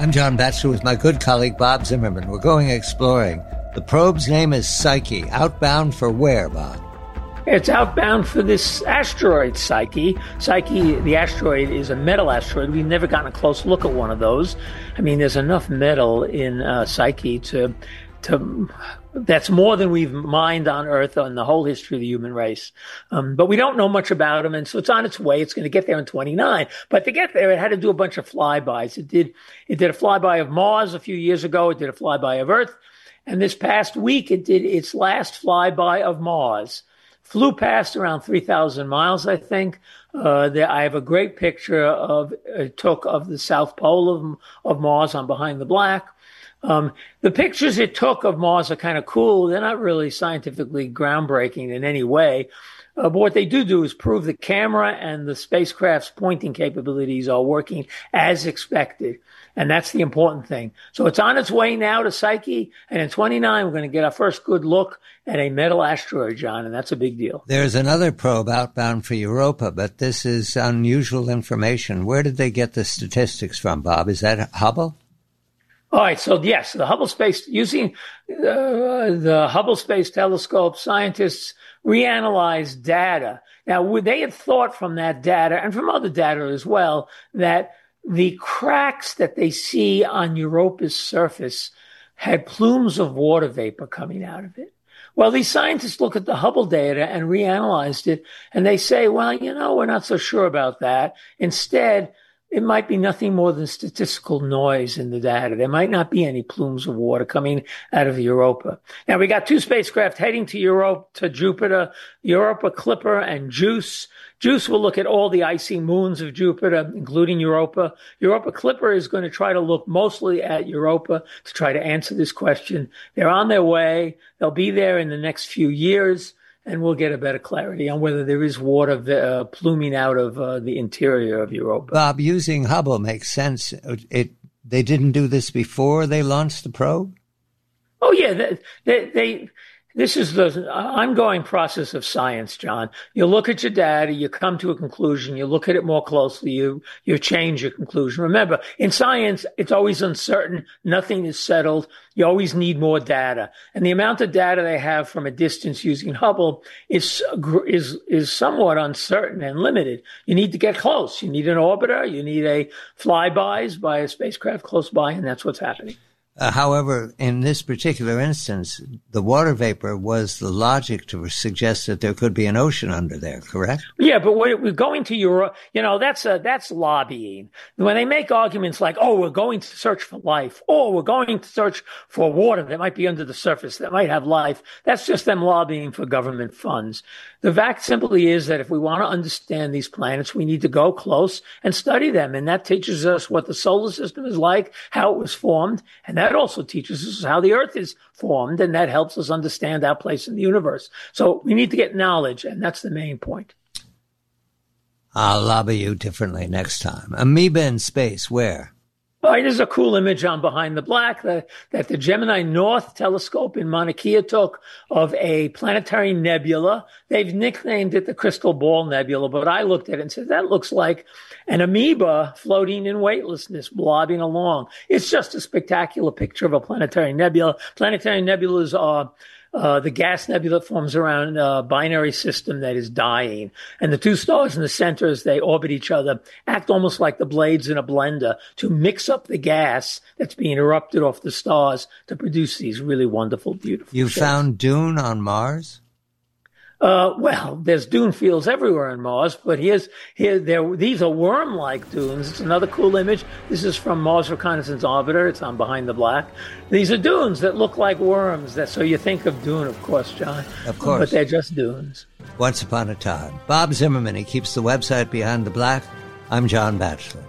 I'm John Batchelor with my good colleague Bob Zimmerman. We're going exploring. The probe's name is Psyche. Outbound for where, Bob? It's outbound for this asteroid, Psyche. Psyche, the asteroid, is a metal asteroid. We've never gotten a close look at one of those. I mean, there's enough metal in Psyche to that's more than we've mined on Earth in the whole history of the human race. But we don't know much about them, and so it's on its way. It's going to get there in 29. But to get there, it had to do a bunch of flybys. It did a flyby of Mars a few years ago. It did a flyby of Earth. And this past week, it did its last flyby of Mars. Flew past around 3,000 miles, I think. I have a great picture it took of the South Pole of Mars on Behind the Black. The pictures it took of Mars are kind of cool. They're not really scientifically groundbreaking in any way. But what they do is prove the camera and the spacecraft's pointing capabilities are working as expected. And that's the important thing. So it's on its way now to Psyche. And in 29, we're going to get our first good look at a metal asteroid, John. And that's a big deal. There's another probe outbound for Europa, but this is unusual information. Where did they get the statistics from, Bob? Is that Hubble? All right. So yes, the Hubble Space, using the Hubble Space Telescope, scientists reanalyzed data. Now, they had thought from that data and from other data as well that the cracks that they see on Europa's surface had plumes of water vapor coming out of it. Well, these scientists look at the Hubble data and reanalyzed it, and they say, well, we're not so sure about that. Instead, it might be nothing more than statistical noise in the data. There might not be any plumes of water coming out of Europa. Now, we got two spacecraft heading to Jupiter, Europa Clipper and JUICE. JUICE will look at all the icy moons of Jupiter, including Europa. Europa Clipper is going to try to look mostly at Europa to try to answer this question. They're on their way. They'll be there in the next few years. And we'll get a better clarity on whether there is water pluming out of the interior of Europa. Bob, using Hubble makes sense. They didn't do this before they launched the probe? Oh, yeah. This is the ongoing process of science, John. You look at your data, you come to a conclusion, you look at it more closely, you change your conclusion. Remember, in science, it's always uncertain. Nothing is settled. You always need more data. And the amount of data they have from a distance using Hubble is somewhat uncertain and limited. You need to get close. You need an orbiter. You need a flybys by a spacecraft close by, and that's what's happening. However, in this particular instance, the water vapor was the logic to suggest that there could be an ocean under there, correct? Yeah, but we're going to Europe. That's lobbying. When they make arguments like, oh, we're going to search for life, or we're going to search for water that might be under the surface, that might have life, that's just them lobbying for government funds. The fact simply is that if we want to understand these planets, we need to go close and study them. And that teaches us what the solar system is like, how it was formed. And that also teaches us how the Earth is formed. And that helps us understand our place in the universe. So we need to get knowledge. And that's the main point. I'll lobby you differently next time. Amoeba in space, where? All right, there's a cool image on Behind the Black that the Gemini North telescope in Mauna Kea took of a planetary nebula. They've nicknamed it the Crystal Ball Nebula, but I looked at it and said, that looks like an amoeba floating in weightlessness, blobbing along. It's just a spectacular picture of a planetary nebula. Planetary nebulas are the gas nebula forms around a binary system that is dying. And the two stars in the center, as they orbit each other, act almost like the blades in a blender to mix up the gas that's being erupted off the stars to produce these really wonderful, beautiful You shapes. found dune on Mars? Well, there's dune fields everywhere on Mars, but these are worm-like dunes. It's another cool image. This is from Mars Reconnaissance Orbiter. It's on Behind the Black. These are dunes that look like worms. So you think of Dune, of course, John. Of course. But they're just dunes. Once upon a time. Bob Zimmerman, he keeps the website Behind the Black. I'm John Batchelor.